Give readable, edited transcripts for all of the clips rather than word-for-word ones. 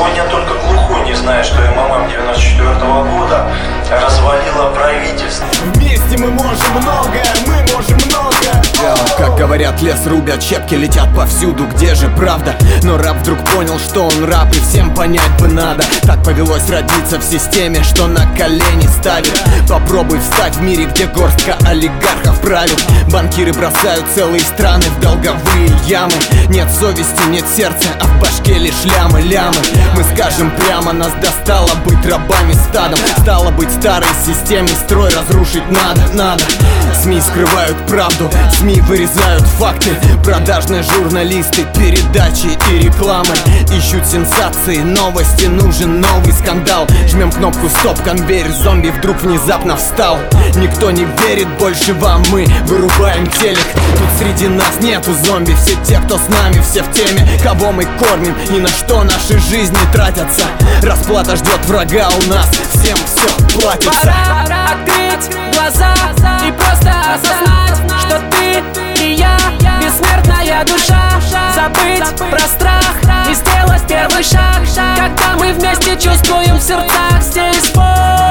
Сегодня только глухой не знает, что МММ 94-го года развалила правительство. Вместе мы можем многое, мы можем многое. Как говорят, лес рубят, щепки летят повсюду, где же правда? Но раб вдруг понял, что он раб, и всем понять бы надо. Так повелось родиться в системе, что на колени ставит. Попробуй встать в мире, где горстка олигархов правит. Банкиры бросают целые страны в долговые ямы. Нет совести, нет сердца, а в башке лишь лямы. Мы скажем прямо, нас достало быть рабами стадом. Стало быть, старой системе строй разрушить надо. СМИ скрывают правду, СМИ вырезают факты. Продажные журналисты, передачи и рекламы ищут сенсации, новости, нужен новый скандал. Жмем кнопку стоп, конвейер, зомби вдруг внезапно встал. Никто не верит больше вам, мы вырубаем телек. Тут среди нас нету зомби, все те, кто с нами, все в теме. Кого мы кормим и на что наши жизни тратятся. Расплата ждет врага у нас, всем все платится. Пора открыть глаза и просто осознать, что ты и я бессмертная душа. Забыть про страх и сделать первый шаг, когда мы вместе чувствуем в сердцах здесь боль.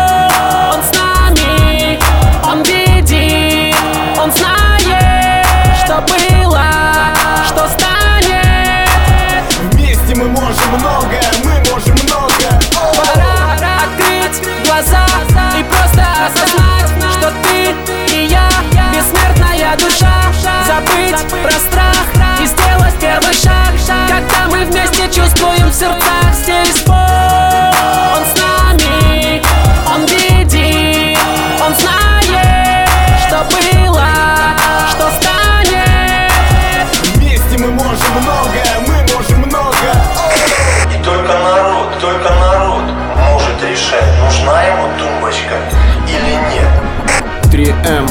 Он с нами, он видит, он знает, что было, что станет. Вместе мы можем многое, мы можем многое. Пора открыть глаза и просто осознать, что ты и я бессмертная душа. Забыть про страх и сделать первый шаг, когда мы вместе чувствуем в сердцах здесь боль. Он с нами, он видит, он знает, что было, что станет. Вместе мы можем многое, мы можем многое. И только народ может решать, нужна ему тумбочка или нет. 3М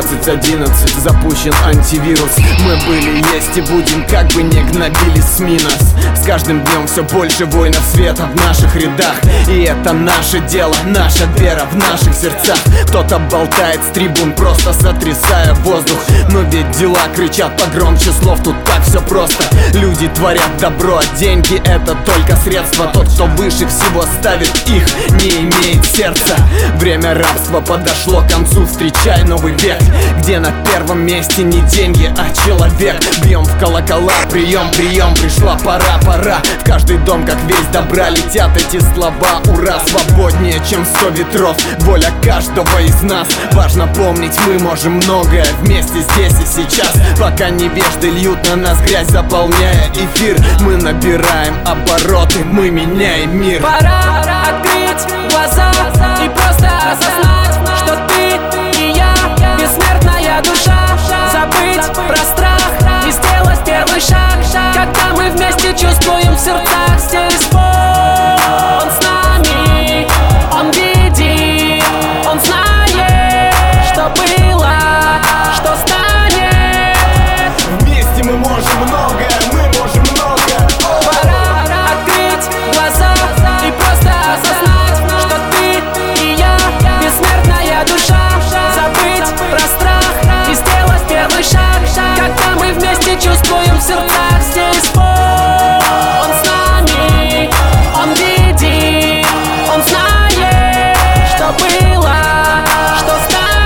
2011, запущен антивирус. Мы были, есть и будем, как бы не гнобили СМИ нас. С каждым днем все больше воинов света в наших рядах. И это наше дело, наша вера в наших сердцах. Кто-то болтает с трибун, просто сотрясая воздух. Но ведь дела кричат погромче слов, тут так все просто. Люди творят добро, а деньги это только средство. Тот, кто выше всего ставит их, не имеет сердца. Время рабства подошло к концу, встречай новый век, где на первом месте не деньги, а человек. Бьем в колокола, прием, пришла пора. В каждый дом, как весть добра, летят эти слова. Ура, свободнее, чем 100 ветров. Воля каждого из нас. Важно помнить, мы можем многое вместе здесь и сейчас. Пока невежды льют на нас грязь, заполняя эфир, мы набираем обороты, мы меняем мир. Пора открыть глаза и просто осознать, что ты и я бессмертная душа. Забыть про страх и сделать первый шаг, когда мы вместе чувствуем в сердцах здесь боль. Он с нами, он видит, он знает, что было, что станет. Вместе мы можем многое, мы можем многое. Пора открыть глаза и просто осознать, что ты и я бессмертная душа. Забыть про страх и сделать первый шаг, когда мы вместе чувствуем в сердцах здесь боль. Он с нами, он видит, он знает, что было, что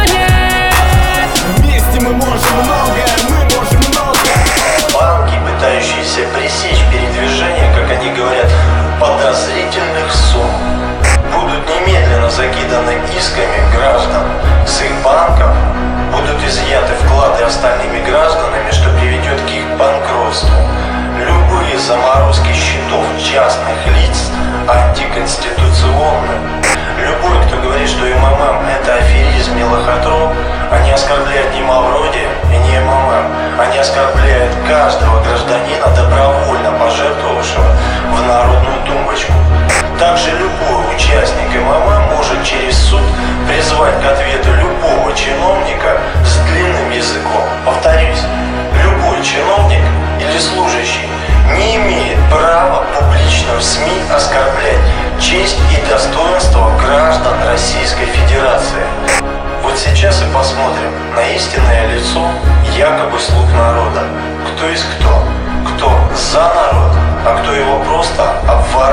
станет. Вместе мы можем многое, мы можем многое. Банки, пытающиеся пресечь передвижение, как они говорят, подозрительных сумм, будут немедленно закиданы исками граждан с их банков, будут изъяты вклады остальными гражданами, что приведет к их банкротству. Любые заморозки счетов частных лиц антиконституционны. Любой, кто говорит, что МММ это аферизм и лохотрон, они оскорбляют не Мавроди и не МММ, они оскорбляют каждого гражданина, добровольно пожертвовавшего в народную тумбочку. Также любой участник МММ может через суд призвать к ответу любого чиновника с длинным языком. Повторюсь, любой чиновник или служащий не имеет права публично в СМИ оскорблять честь и достоинство граждан Российской Федерации. Вот сейчас и посмотрим на истинное лицо якобы слуг народа. Кто есть кто? Кто за народ, а кто его просто обваливает.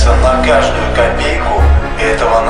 надеяться на каждую копейку этого